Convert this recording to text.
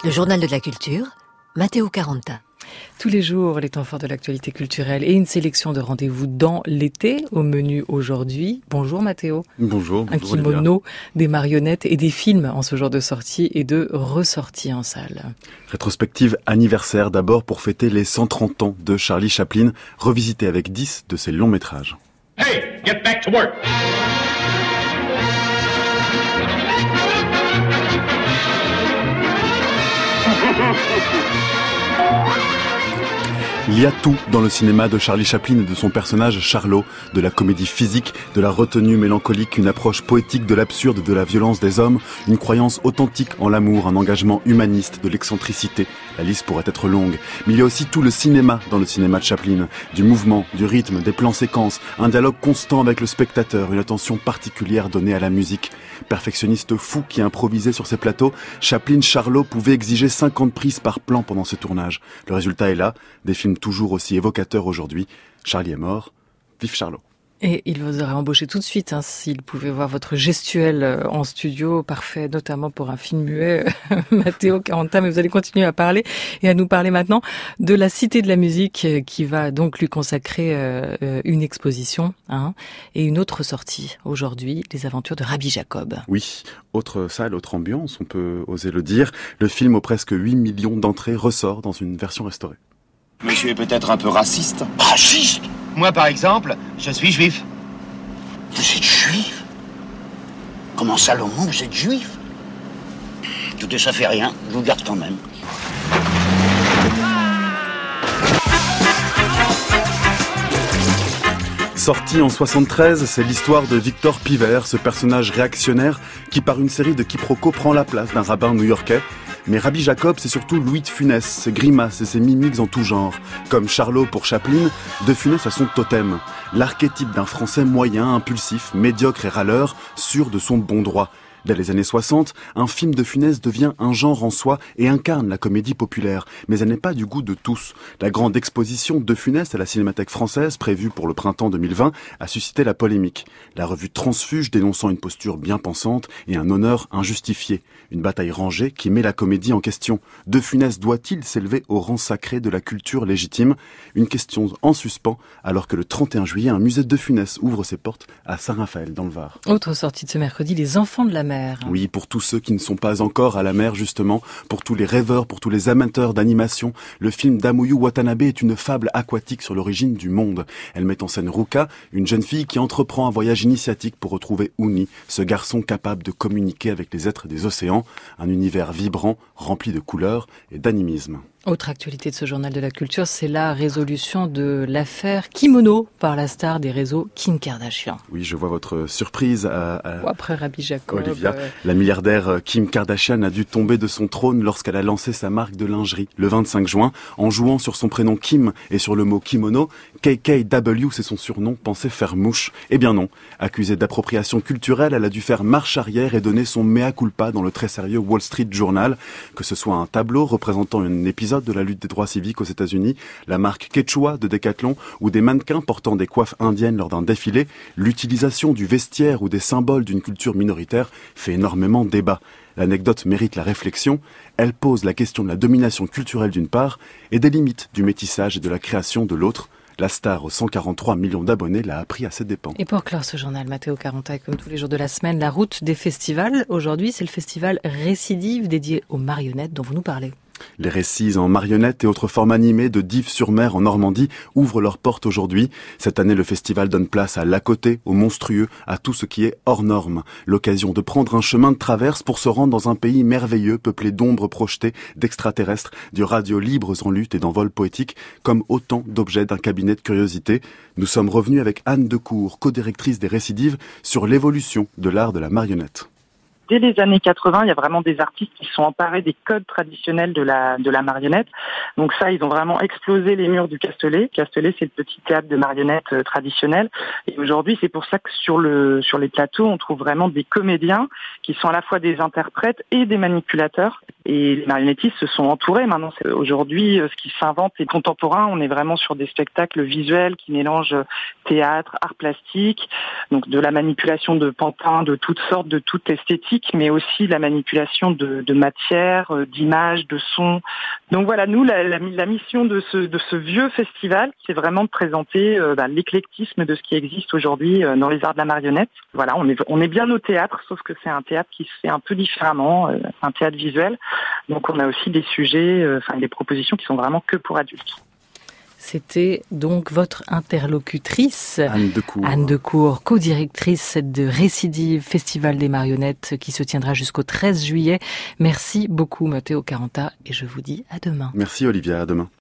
Le journal de la culture, Matteo Caranta. Tous les jours, les temps forts de l'actualité culturelle et une sélection de rendez-vous dans l'été au menu aujourd'hui. Bonjour Matteo. Bonjour. Un kimono, des marionnettes et des films en ce jour de sortie et de ressortie en salle. Rétrospective anniversaire d'abord pour fêter les 130 ans de Charlie Chaplin, revisité avec 10 de ses longs métrages. Hey, get back to work. Il y a tout dans le cinéma de Charlie Chaplin et de son personnage Charlot, de la comédie physique, de la retenue mélancolique, une approche poétique de l'absurde, de la violence des hommes, une croyance authentique en l'amour, un engagement humaniste, de l'excentricité. La liste pourrait être longue. Mais il y a aussi tout le cinéma dans le cinéma de Chaplin. Du mouvement, du rythme, des plans séquences, un dialogue constant avec le spectateur, une attention particulière donnée à la musique. Perfectionniste fou qui improvisait sur ses plateaux, Chaplin-Charlot pouvait exiger 50 prises par plan pendant ce tournage. Le résultat est là, des films toujours aussi évocateurs aujourd'hui. Charlie est mort, vive Charlot. Et il vous aurait embauché tout de suite s'il pouvait voir votre gestuelle en studio, parfait notamment pour un film muet, Matteo Caranta, mais vous allez continuer à parler et à nous parler maintenant de la Cité de la musique qui va donc lui consacrer une exposition et une autre sortie aujourd'hui, les aventures de Rabbi Jacob. Oui, autre salle, autre ambiance, on peut oser le dire. Le film aux presque 8 millions d'entrées ressort dans une version restaurée. Monsieur est peut-être un peu raciste. Raciste ? Moi, par exemple, je suis juif. Vous êtes juif ? Comment Salomon, vous êtes juif ? Écoutez, ça fait rien, je vous garde quand même. Sorti en 73, c'est l'histoire de Victor Piver, ce personnage réactionnaire qui, par une série de quiproquos, prend la place d'un rabbin new-yorkais. Mais Rabbi Jacob, c'est surtout Louis de Funès, ses grimaces et ses mimiques en tout genre. Comme Charlot pour Chaplin, de Funès a son totem. L'archétype d'un Français moyen, impulsif, médiocre et râleur, sûr de son bon droit. Dès les années 60, un film de Funès devient un genre en soi et incarne la comédie populaire. Mais elle n'est pas du goût de tous. La grande exposition de Funès à la Cinémathèque française, prévue pour le printemps 2020, a suscité la polémique. La revue Transfuge dénonçant une posture bien pensante et un honneur injustifié. Une bataille rangée qui met la comédie en question. De Funès doit-il s'élever au rang sacré de la culture légitime ? Une question en suspens, alors que le 31 juillet, un musée de Funès ouvre ses portes à Saint-Raphaël, dans le Var. Autre sortie de ce mercredi, les enfants de la mer. Oui, pour tous ceux qui ne sont pas encore à la mer, justement, pour tous les rêveurs, pour tous les amateurs d'animation, le film d'Amoyu Watanabe est une fable aquatique sur l'origine du monde. Elle met en scène Ruka, une jeune fille qui entreprend un voyage initiatique pour retrouver Uni, ce garçon capable de communiquer avec les êtres des océans, un univers vibrant, rempli de couleurs et d'animisme. Autre actualité de ce journal de la culture, c'est la résolution de l'affaire Kimono par la star des réseaux Kim Kardashian. Oui, je vois votre surprise après Rabbi Jacob. Olivia, la milliardaire Kim Kardashian a dû tomber de son trône lorsqu'elle a lancé sa marque de lingerie le 25 juin. En jouant sur son prénom Kim et sur le mot kimono, KKW, c'est son surnom, pensait faire mouche. Eh bien non. Accusée d'appropriation culturelle, elle a dû faire marche arrière et donner son mea culpa dans le très sérieux Wall Street Journal. Que ce soit un tableau représentant un épisode de la lutte des droits civiques aux États-Unis, la marque Quechua de Decathlon ou des mannequins portant des coiffes indiennes lors d'un défilé, l'utilisation du vestiaire ou des symboles d'une culture minoritaire fait énormément débat. L'anecdote mérite la réflexion. Elle pose la question de la domination culturelle d'une part et des limites du métissage et de la création de l'autre. La star aux 143 millions d'abonnés l'a appris à ses dépens. Et pour clore ce journal, Matteo Caranta, comme tous les jours de la semaine, la route des festivals. Aujourd'hui, c'est le festival Récidive dédié aux marionnettes dont vous nous parlez. Les récits en marionnettes et autres formes animées de Dives-sur-Mer en Normandie ouvrent leurs portes aujourd'hui. Cette année, le festival donne place à l'à côté, au monstrueux, à tout ce qui est hors norme. L'occasion de prendre un chemin de traverse pour se rendre dans un pays merveilleux, peuplé d'ombres projetées, d'extraterrestres, de radios libres en lutte et d'envols poétiques, comme autant d'objets d'un cabinet de curiosité. Nous sommes revenus avec Anne Decour, co-directrice des Récidives, sur l'évolution de l'art de la marionnette. Dès les années 80, il y a vraiment des artistes qui sont emparés des codes traditionnels de la marionnette. Donc ça, ils ont vraiment explosé les murs du Castellet. Castellet, c'est le petit théâtre de marionnettes traditionnel. Et aujourd'hui, c'est pour ça que sur les plateaux, on trouve vraiment des comédiens qui sont à la fois des interprètes et des manipulateurs. Et les marionnettistes se sont entourés. Maintenant, aujourd'hui, ce qui s'invente est contemporain. On est vraiment sur des spectacles visuels qui mélangent théâtre, art plastique, donc de la manipulation de pantins de toutes sortes, de toute esthétique, mais aussi la manipulation de matière, d'images, de sons. Donc voilà, nous, la mission de ce vieux festival, c'est vraiment de présenter l'éclectisme de ce qui existe aujourd'hui dans les arts de la marionnette. Voilà, on est bien au théâtre, sauf que c'est un théâtre qui se fait un peu différemment, un théâtre visuel. Donc on a aussi des sujets, des propositions qui sont vraiment que pour adultes. C'était donc votre interlocutrice, Anne Decour, co-directrice de Récidive, Festival des marionnettes qui se tiendra jusqu'au 13 juillet. Merci beaucoup Matteo Caranta et je vous dis à demain. Merci Olivia, à demain.